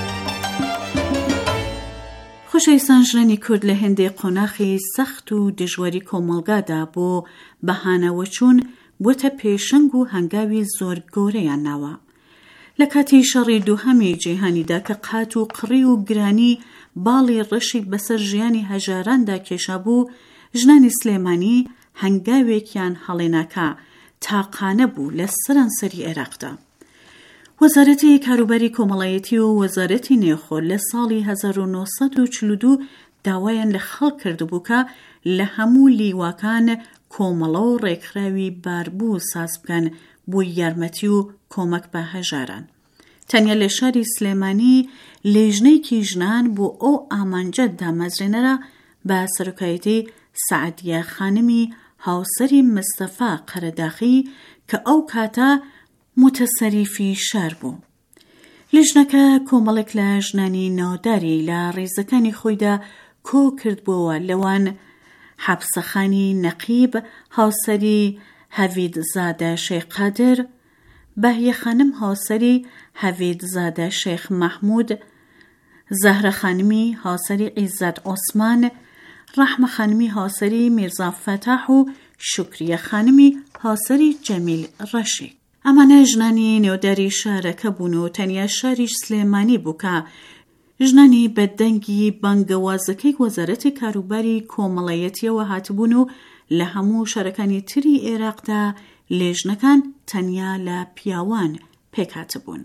خۆشەویستان، ژنانی کورد لە هێندەی قۆناغی سەخت و دژواری کۆمەڵگادا بۆ بەهانەوە چوون بۆتە پێشەنگ و هەنگاوی زۆر گەورەیان ناوە. لە کاتی شەڕی دووهەمی جیهانیدا کە قات و قڕی و گرانی باڵی ڕەشی بەسەر ژیانی هەژاراندا کێشا بوو، ژنانی سلێمانی هەنگاوێکیان هەڵێناکە تاقانە بوو لە سەرانسەری عێراقدا. وەزارەتی کاروباری کۆمەڵایەتی و وەزارەتی نێوخۆ لە ساڵی 1942 داوایان لە خەڵک کردبوو کە لە هەموو لیواکان کۆمەڵە و ڕێکخراوی باربوو ساز بکەن بۆ یارمەتی و کۆمەک بە هەژاران. تەنیا لە شاری سلێمانی لێژنەیەکی ژنان بۆ ئەو ئامانجە دامەزرێنەرە بە سەرۆکایەتی سەعەدیە خانمی هاوسەری مستەفا قەرەداخی کە ئەو کاتە متەسەریفی شار بوو. لیژنەکە کۆمەڵێک لە ژنانی ناوداری لە ڕێزەکانی خۆیدا کۆ کردبووە، لەوان حەبسەخانی نەقیب هاوسەری هەڤیدزادە شێخ قادر، بەهیە خانم هاوسەری هەڤیدزادە شێخ مەحموود، زەهرە خانمی هاوسەری عیزەت عوسمان، ڕەحمە خانمی هاوسەری میرزا فەتاح و شوکریە خانمی هاوسەری جەمیل ڕەشید. ئەمانە ژنانی نێوداری شارەکە بوون و تەنیا شاریش سلێمانی بوو کە ژنانی بەدەنگی بانگەوازەکەی وەزارەتی کاروباری کۆمەڵایەتیەوە هاتبوون و لە هەموو شارەکانی تری عێراقدا لێژنەکان تەنیا لە پیاوان پێکهاتبوون.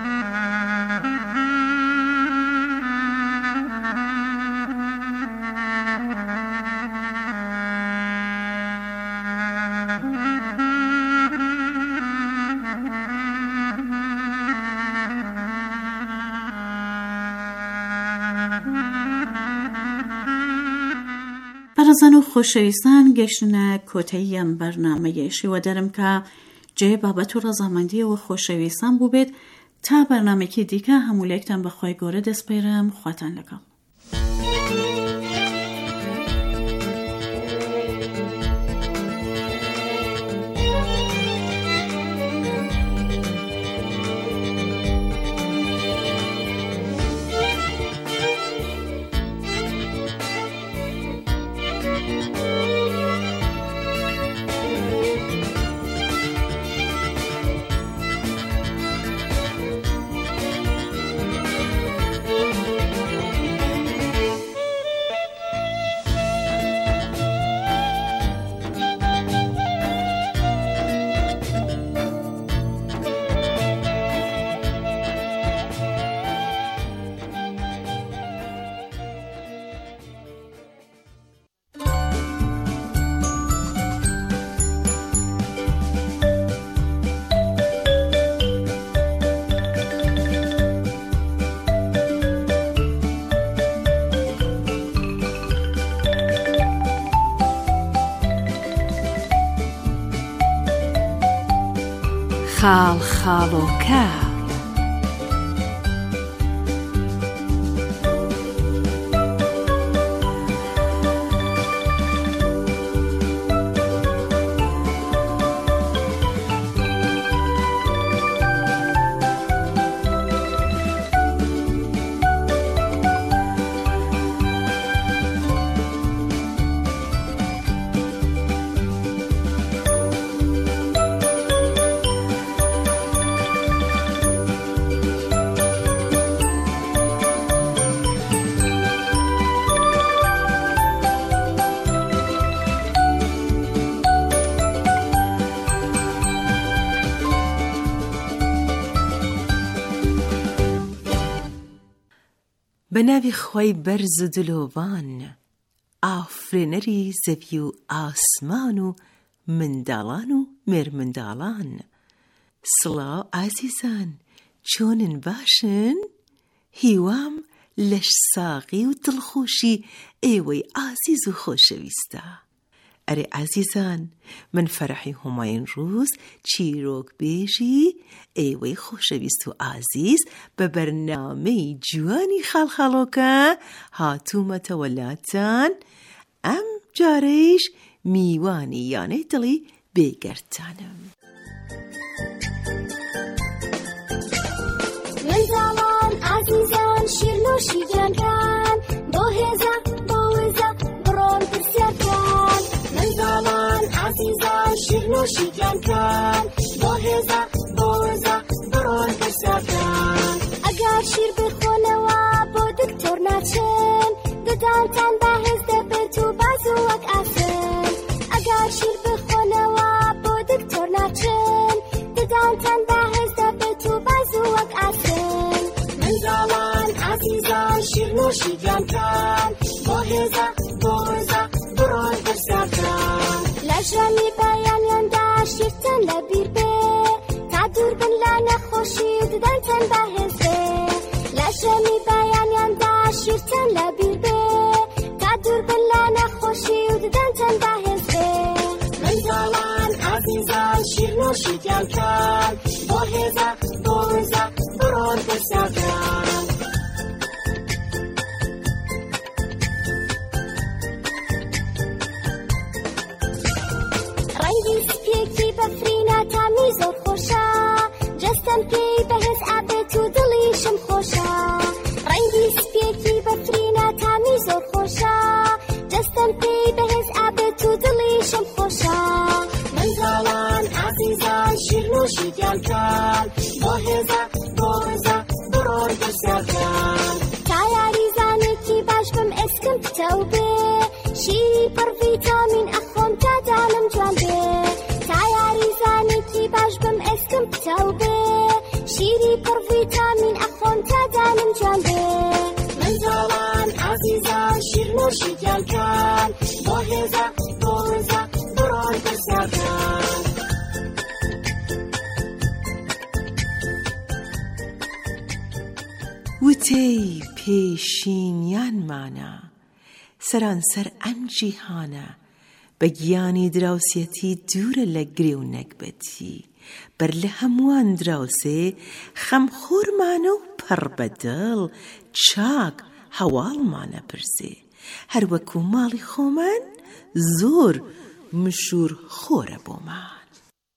بەڕێزان و خۆشەویستان، گەشتنە کۆتایی ئەم بەرنامەیە شێوە دەرم کە جێ بابەت و ڕەزامەندیەوە خۆشەویستان بوو بێت. تا بەرنامێکی دیکە هەموو لێکتان بەخوای گەورە دەسپەیرم. خواتان لەگەڵ. خاڵ خاڵۆکە بەناوی خۆی بەرز و دلۆڤان، ئافرێنەری زەوی و ئاسمان و منداڵان و مێرمنداڵان. سڵاو ئازیزان، چۆنن باشن؟ هیوام لەش ساغی و دڵخۆشی ئێوەی ئازیز و خۆشەویستە. ئەرێ ئازیزان، من فەرحی هۆماین ڕووس چیرۆک بێژی ئێوەی خۆشەویست و ئازیز بە بەرنامەی جوانی خاڵخاڵۆکە هاتوومەتەوە لاتان. ئەم جارەیش میوانی یانەی دڵی بێگەرتانم. منداڵان ئازیزان، شیرنوشی گیانکان بۆ هێزە بۆ وێزە بڕۆن پرسیارکان. منداڵان ئازیزان، شیرنوشی گیانکان بۆ هێزە بۆ وێزە بڕۆن پرسیارکان. ئەگەر شیر بخۆنەوە بۆ دکتۆر ناچن، ددانتان بەهێز دەبێت و باز و وەک ئاسن. ئەگەر شیر بخۆنەوە بۆ دکتۆر ناچن، ددانتان بەهێز دەبێت و باز و وەک ئاسن. منداڵان ئازیزان، شیرنوشی گیانکان بۆ هێزە بۆ وێزە بڕۆن پرسیارکان. لە ژەمی بەیانیاندا شیرتان لەبیر بێ، تا دوور بن لە نەخۆشی و ددانتان بەهێز بێ. لە ژەمی بەیانیاندا شیرتان لەبیر بێ، تا دوور بن لە نەخۆشی و ددانتان بەهێز بێ. منداڵان ئازیزان، شیرنوشی گیانکان بۆ هێزە بۆ وێزە بڕۆن پرسیارکان. ڕەنگی سپیەکی بەفرینە تامی زۆر خۆشە، جەستەم پێی بەهێز ئابێت و دڵیشم خۆشە. ڕەنگی سپیەکی بەفرینە تامی زۆر خۆشە، جەستەم پێی بەهێز ئابێت و دڵیشم خۆشە. منداڵان ئازیزان، شیرنوشی گیانکان بۆ هێزە بۆ وێزە بڕۆن پرسیارکان. تا یاریزانێکی باش بم ئێسکم پتەو بێ، شیری پڕ ڤیتامین ئەخۆم تا دانم جوان بێ. تا یاریزانێکی باش بم ئێسکم پتەو بێ، شیری پڕ ڤیتامین ئەخۆم تا دانم جوان بێ. منداڵان ئازیزان، شیرنوشی گیانکان بۆ هێزە بۆ وێزە بڕۆن پرسیارکان. وتەی پێشینیانمانە، سەرانسەر ئەم جیهانە، بە گیانی دراوسەتی دوورە لە گرێ و نەکبەتی. بەر لە هەمووان دراوسێ خەمخۆرمانە و پەڕ بەدڵ، چاک هەواڵمانە پرسێ. هەر وەکو ماڵی خۆمان زۆر مشور خۆرە بۆمان.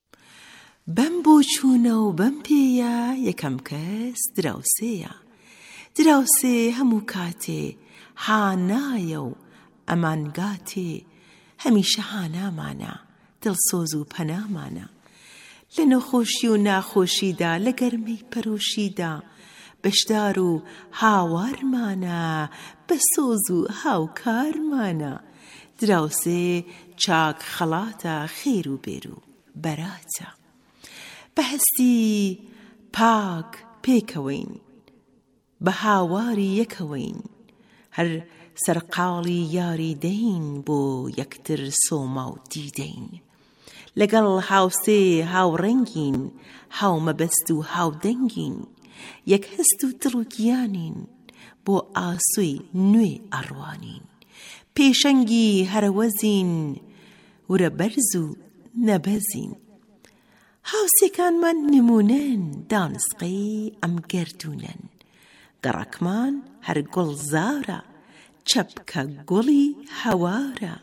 بەم بۆچوونە و بەم پێیە یەکەم کەس دراوسەیە. دراوسێ هەموو کاتێ هانایە و ئەمانگاتێ، هەمیشە هانامانە، دڵسۆز و پەنامانە. لە نەخۆشی و ناخۆشیدا، لە گەرمەی پەرۆشیدا، بەشدار و هاوارمانە، بە سۆز و هاوکارمانە. دراوسێ چاک خەڵاتە، خێر و بێر و بەراتە. بەهەستی پاک پێکەوەین، بە هاواری یەکەوەین، هەر سەرقاڵی یاری دەین بۆ یەکتر سۆما و دیدەین. لەگەڵ هاوسێ هاوڕەنگین، هاومەبەست و هاودەنگین، یەک هەست و دڵ و گیانین، بۆ ئاسوی نوێ ئەڕوانین. پێشەنگی هەرەوەزین، ورە بەرز و نەبەزین. هاوسێکانمان نمونەن، دانسقەی ئەم گەردوونەن. گەڕەکمان هەر گوڵزارە، چەپکە گوڵی هەوارە.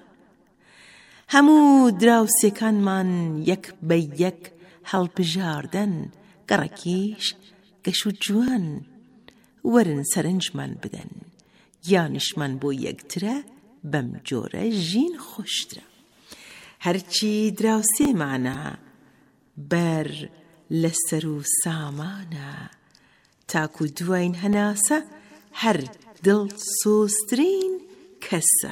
هەموو دراوسێکانمان یەک بە یەک هەڵبژاردەن، گەڕەکیش گەش و جوان. وەرن سەرنجمان بدەن، گیانشمان بۆ یەکترە، بەم جۆرە ژین خۆشترە. هەرچی دراوسێمانە بەر لەسەر و سامانە، تاکو دوایین هەناسە هەر دڵسۆزترین کەسە.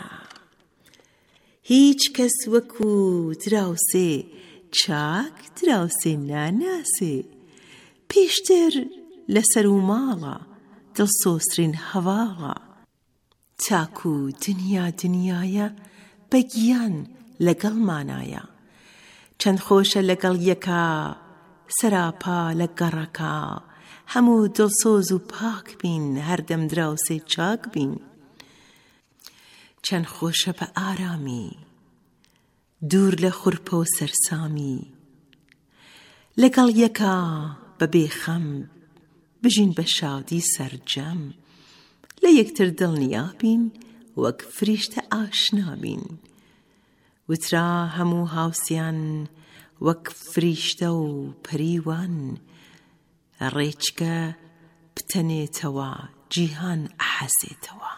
هیچ کەس وەکو دراوسێ چاک دراوسێ ناناسێ. پێشتر لەسەر و ماڵە، دڵسۆزترین هەواڵە. تاکو دنیایە بەگیان لەگەڵمانایە. چەند خۆشە لەگەڵ یەکا سەراپا لە گەڕەکە. هەموو دڵسۆز و پاک بین، هەردەم دراوسێ چاک بین. چەند خۆشە بە ئارامی، دوور لە خوڕپە و سەرسامی. لەگەڵ یەکا بە بێخەم بژین بە شادی سەرجەم. لە یەکتر دڵنیابین وەک فریشتە ئاشنابین. وترا هەموو هاوسیان وەک فریشتە و پەریوان. ڕێچکە بتەنێتەوە جیهان ئەحەسێتەوە.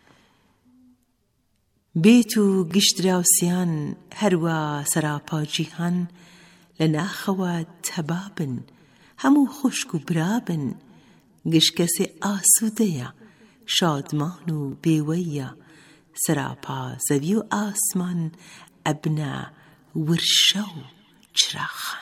بێت و گشتراوسیان هەروە سەراپا جیهان. لە ناخەوە تەبابن هەموو خوشک و برابن. گشت کەسێ ئاسوودەیە شادمان و بێوەیە. سەراپا زەوی و ئاسمان ئەبنە ورشە و چراخان.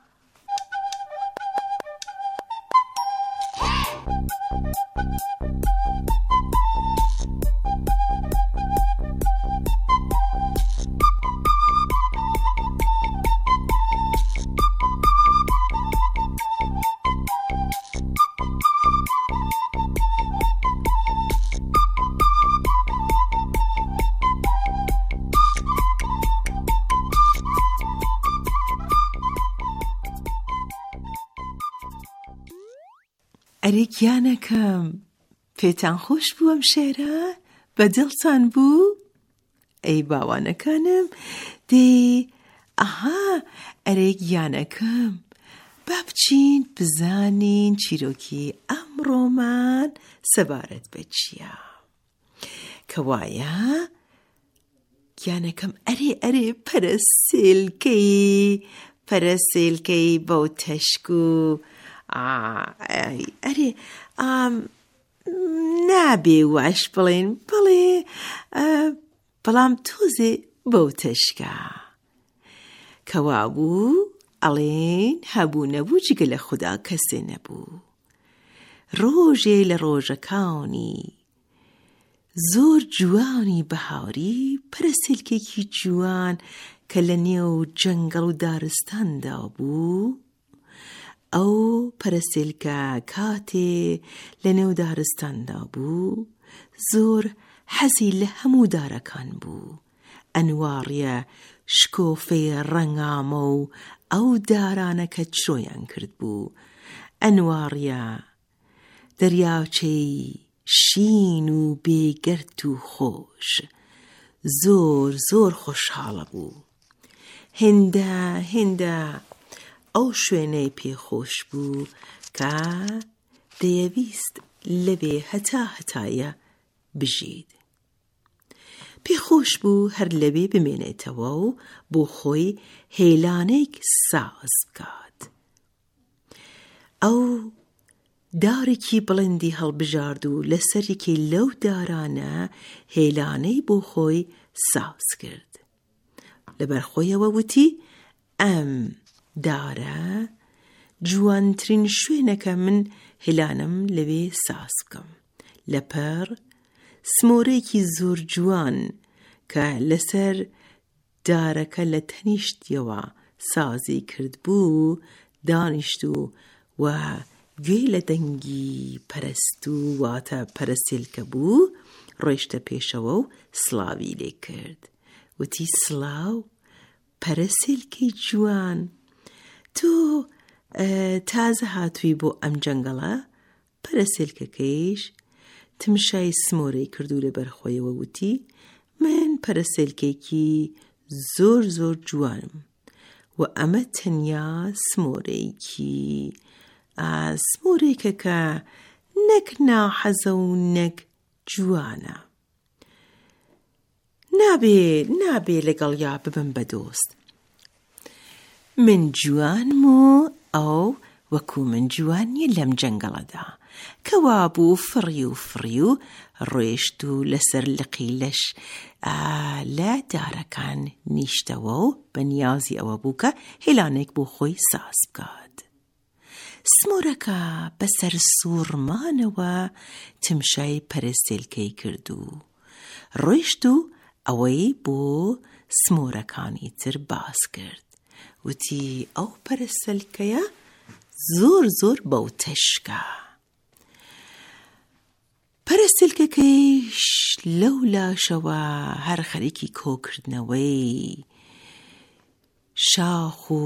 ئەرێ گیانەکەم، پێتان خۆش بوو ئەم شێرە؟ بەدڵتان بوو؟ ئەی باوانەکانم، ئەها ئەرێ گیانەکەم، با بچین بزانین چیرۆکی ئەمڕۆمان سەبارەت بە چییە. کەوایە گیانەکەم، ئەرێ پەرەسێلکەی بەو تەشک و ئەرێ نابێ واش بڵێن، بەڵام تۆزێ بەو تەشکە. کەوا بوو ئەڵێن هەبوو نەبوو جگە لە خودا کەسێ نەبوو. ڕۆژێ لە ڕۆژەکانی زۆر جوانی بەهاری پەرەسێلکێکی جوان کە لە نێو جەنگەڵ و دارستاندا بوو. ئەو پەرەسێلکە کاتێ لە نێو دارستاندا بوو زۆر حەزی لە هەموو دارەکان بوو. ئەنواڕیە شکۆفەی ڕەنگامە و ئەو دارانەکە چۆیان کرد بوو. ئەنواڕیە دەریاچەی شین و بێگەرت و خۆش. زۆر خۆشحاڵە بوو. هێندە ئەو شوێنەی پێخۆش بوو کە دەیەویست لەبێ هەتایە بژید. پێخۆش بوو هەر لەبێ بمێنێتەوە و بۆ خۆی هێلانێک ساز بکات. ئەو دارێکی بڵندی هەڵبژارد و لەسەرێکی لەو دارانە هێلانەی بۆ خۆی ساز کرد. لەبەر خۆیەوە وتی ئەم دارە جوانترین شوێنەکە من هێلانم لەوێ ساز بکەم. لەپەر سمۆرەیەکی زۆر جوان کە لەسەر دارەکە لە تەنیشتیەوە سازی کرد بوو دانیشت و گوێی لە دەنگی پەرست و واتە پەرەسێلکە بوو. ڕۆیشتە پێشەوە و سڵاوی لێ کرد. وتی سڵاو پەرەسێلکەی جوان، تۆ تازە هاتووی بۆ ئەم جەنگەڵە؟ پەرەسێلکەکەیش تمشای سمۆرەی کردو لە بەرخۆیەوە وتی من پەرەسێلکێکی زۆر جوانم و ئەمە تەنیا سمۆرێکە کە نەک ناحەزە و نەک جوانە. نابێ لەگەڵ یا ببم بە دۆست. من جوانم و ئەو وەکو من جوان نیە لەم جەنگەڵەدا. کەوا بوو فڕی و ڕۆیشت و لەسەر لقی لەش لە دارەکان نیشتەوە و بەنیازی ئەوە بوو کە هێلانێک بۆ خۆی ساز بکات. سمۆرەکە بەسەر سوورمانەوە تمشای پەرستێلکەی کرد و ڕۆیشت و ئەوەی بۆ سمۆرەکانی تر باس کرد. وتی ئەو پەرستێلکەیە زۆر بەو تشکە. پەرستێلکەکەیش لەو لاشەوە هەر خەریکی کۆکردنەوەی شاخ و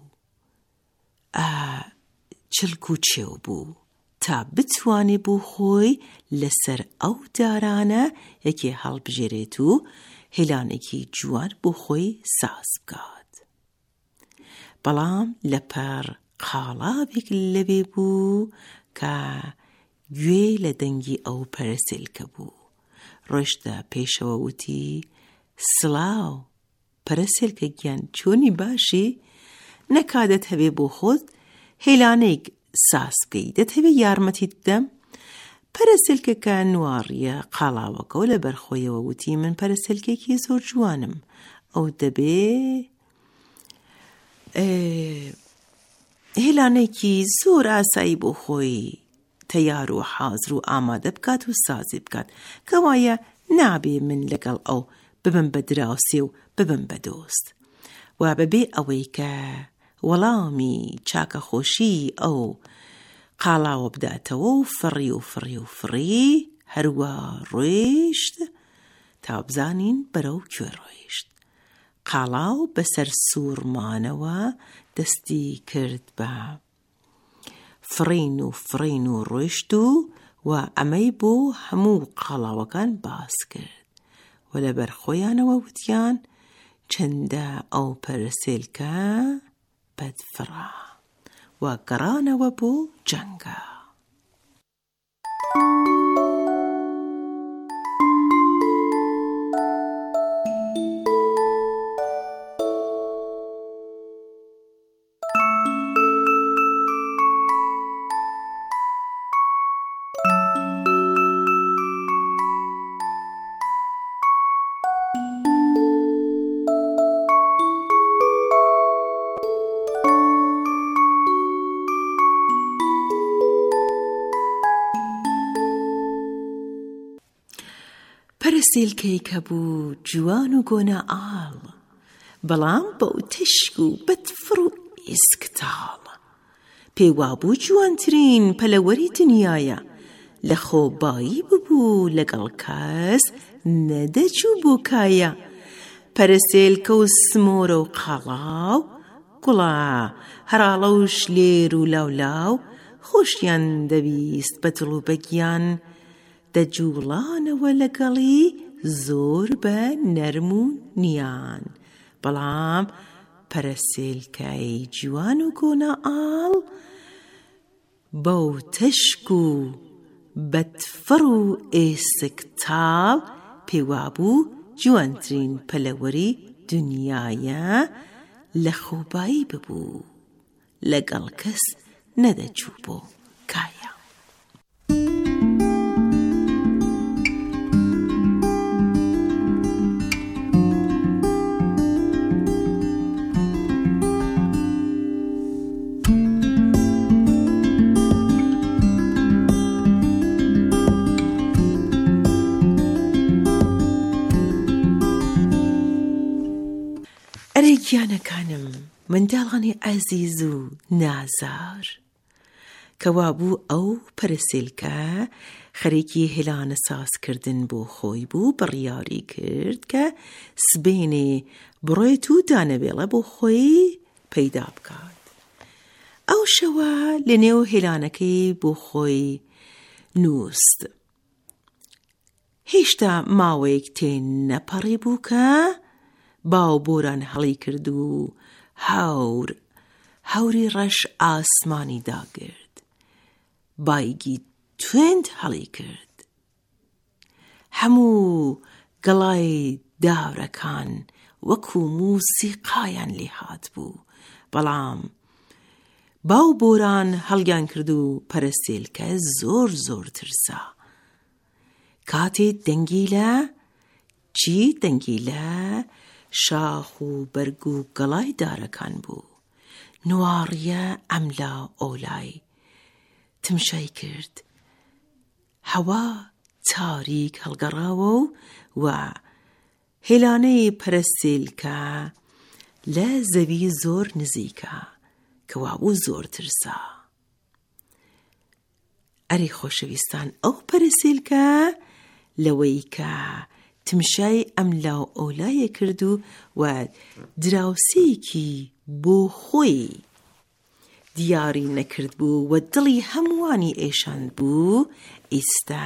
چلک و چێو بوو تا بتوانێ بۆ خۆی لەسەر ئەو دارانە یەکێ هەڵبژێرێت و هێلانێکی جوان بۆ خۆی ساز بکات. بەڵام لەپەر قاڵاوێک لەبێ بوو کە گوێ لە دەنگی ئەو پەرستێلکە بوو. ڕۆیشتە پێشەوە وتی سڵاو پەرستێلکە گیان چۆنی باشی؟ نەکادەت هەبێ بۆ خۆت هێلانێک ساز بکەی، دەتەوێت یارمەتیت بدەم؟ پەرستێلکەکە نواڕیە قاڵاوەکە و لەبەر خۆیەوە وتی من پەرستێلکێکی زۆر جوانم، ئەو دەبێ هێلانێکی زۆر ئاسایی بۆ خۆی تەیار و حازر و ئامادە بکات و سازی بکات کەوایە نابێ من لەگەڵ ئەو ببم بە دراوسێ و ببم بە دۆست. و بەبێ ئەوەی کە وەڵامی چاکە خۆشی ئەو قاڵاوە بداتەوە و فڕی هەروە ڕۆیشت تا بزانین بەرەو کوێ ڕۆیشت. قاڵاو بەسەر سوورمانەوە دەستی کرد بە فڕین و ڕۆیشت و ئەمەی بۆ هەموو قاڵاوەکان باس کرد و لەبەر خۆیانەوە وتیان چەندە ئەو پەرستێلکە بەدفڕە و گەڕانەوە بۆ جەنگە. پەرستێلکەی کە بوو جوان و گۆنە ئاڵ، بەڵام بەو تشک و بەدفڕ و ئیسکتاڵ. پێوا بوو جوانترین پەلەوەری دنیایە، لە خۆبایی ببوو لەگەڵ کەس نەدەچوو بۆ کایە. پەرستێلکە و سمۆرە و قاڵاو گوڵا هەراڵە و شلێر و لاولاو خۆشیان دەویست بە دڵ و بەگیان، دەجوڵانەوە لەگەڵی زۆر بە نەرم و نیان. بەڵام پەرستێلکەی جوان و گۆنە ئاڵ بەو تشک و بەدفڕ و ئێسکتاڵ پێوا بوو جوانترین پەلەوەری دنیایە، لە خۆبایی ببوو لەگەڵ کەس نەدەچوو بۆ کایە. ئەرێ گیانەکانم، منداڵانی ئەزیز و نازار، کەوا بوو ئەو پەرستێلکە خەریکی هێلانە سازکردن بۆ خۆی بوو، بڕیاری کرد کە سبێنێ بڕۆیت و دانەبێڵە بۆ خۆی پەیدا بکات. ئەو شەوە لە نێو هێلانەکەی بۆ خۆی نووست. هێشتا ماوەیەک تێ نەپەڕی بوو کە باو بۆران هەڵی کرد و هەوری ڕەش ئاسمانی داگرت. بایگی توێند هەڵی کرد. هەموو گەڵای داورەکان وەکو موسیقایان لێ هات بوو. بەڵام باو بۆران هەڵگیان کرد و پەرستێلکە زۆر ترسا. کاتێ دەنگی لە شاخ و بەرگ و گەڵای دارەکان بوو. نواڕیە ئەملا ئۆلای تمشای کرد. هەوا تاریک هەڵگەڕاوە و هێلانەی پەرستیلکە لە زەوی زۆر نزیکە کەوا بوو زۆر ترسا. ئەری خۆشەویستان، ئەو پەرستیلکە لەوەی کە تمشای ئەملا ئۆلایە کرد و دراوسێکی بۆ خۆی دیاری نەکرد بوو و دڵی هەمووانی ئێشاند بوو، ئێستا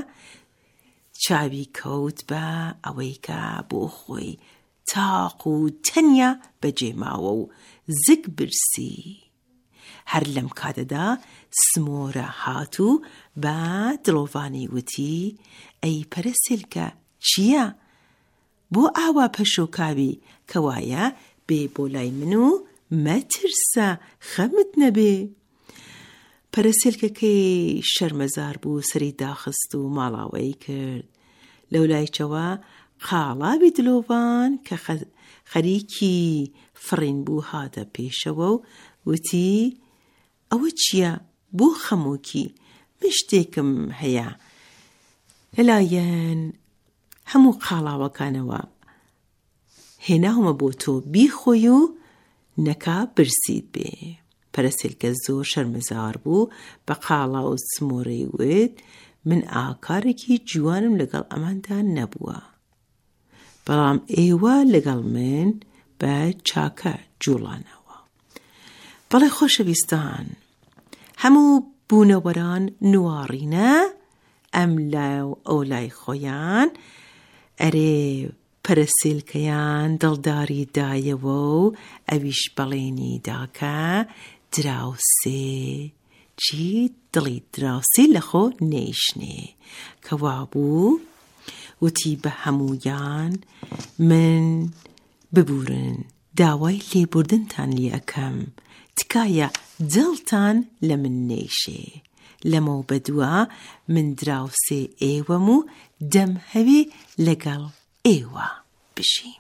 چاوی کەوت بە ئەوەی کە بۆ خۆی تاق و تەنیا بەجێماوە و زگ برسی. هەر لەم کاتەدا سمۆرە هاتوو بە دڵۆڤانی وتی: ئەی پەرستیلکە، چییە؟ بۆ ئاوا پەشۆکاوی کەوایە بێ بۆ لای من و مەترسە، خەمت نەبێ. پەرستیلکەکەی شەرمەزار بوو، سەری داخست و ماڵاوایی کرد. لەولایچەوە قاڵاوی دلۆڤان کە خەریکی فڕین بوو هاتە پێشەوە و وتی: ئەوە چییە؟ بۆ خەمۆکی من شتێکم هەیە. لەلایەن هەموو قاڵاوەکانەوە هێناومە بۆ تۆ بیخۆی و نەکا برسیت بێ. پەرستیلکە زۆر شەرمەزار بوو، بە قاڵا و سمۆرەی وت: من ئاکارێکی جوانم لەگەڵ ئەماندا نەبووە، بەڵام ئێوە لەگەڵ من بە چاکە جوڵانەوە. بەڵێ خۆشەویستان، هەموو بوونەوەران نواڕینە ئەم لای و ئەو لای خۆیان. ئەرێ پەرستیلکەیان دڵداری دایەوە و ئەویش بەڵێنی داکە دراوسێ چی دڵی دراوسی لە خۆ نێیشنێ. کەوا بوو وتی بە هەموویان: من ببورن، داوای لێبوردنتان لێ ئەەکەم، تکایە دڵتان لە من نێیشێ. لەمە بەدووە من دراوسێ ئێوەم و دەم هەوێ لەگەڵ ئێوە بژیم.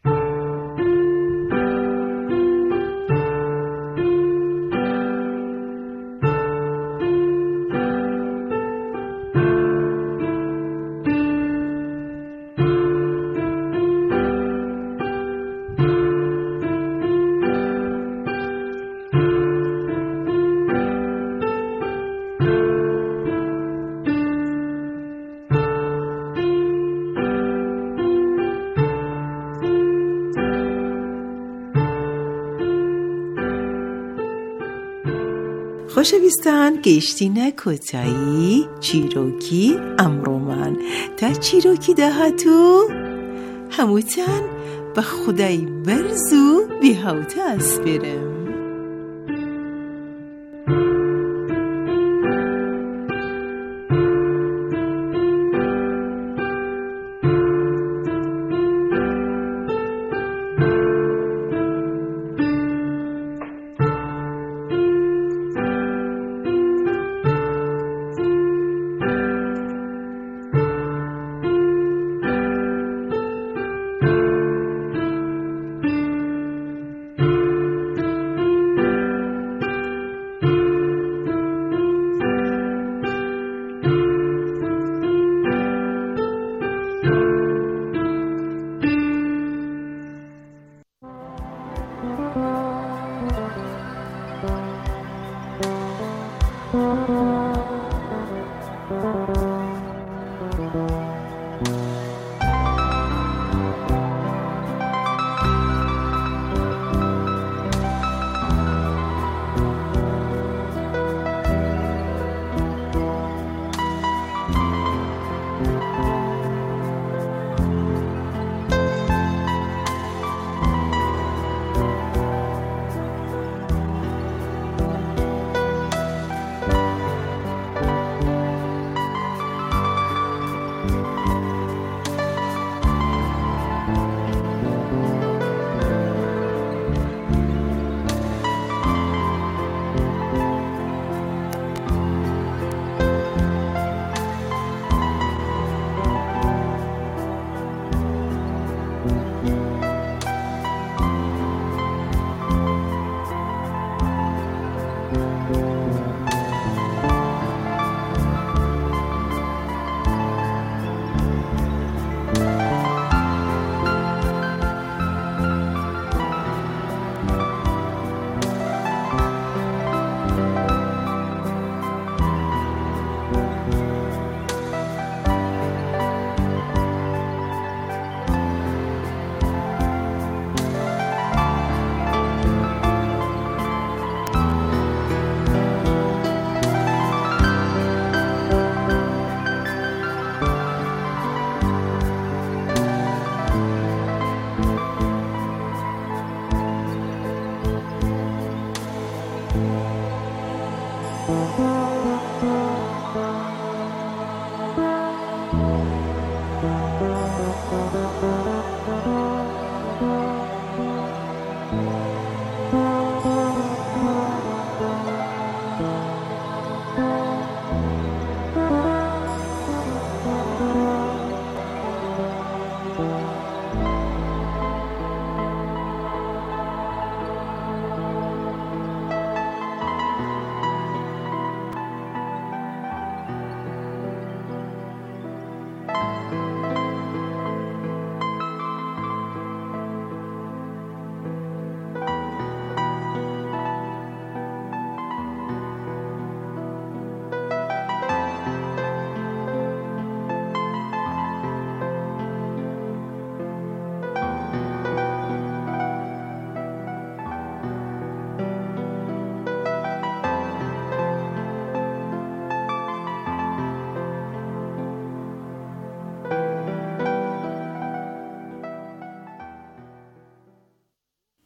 خۆشەویستان، گەیشتینە کۆتایی چیرۆکی ئەمڕۆمان. تا چیرۆکی داهاتوو هەمووتان بە خودای بەرز و بێهاوتە ئەسپێرم.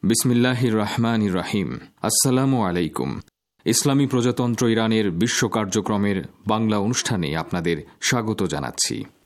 বিসমিল্লাহির রহমানির রহিম। আসসালামু আলাইকুম। ইসলামী প্রজাতন্ত্র ইরানের বিশ্ব কার্যক্রমের বাংলা অনুষ্ঠানে আপনাদের স্বাগত জানাচ্ছি।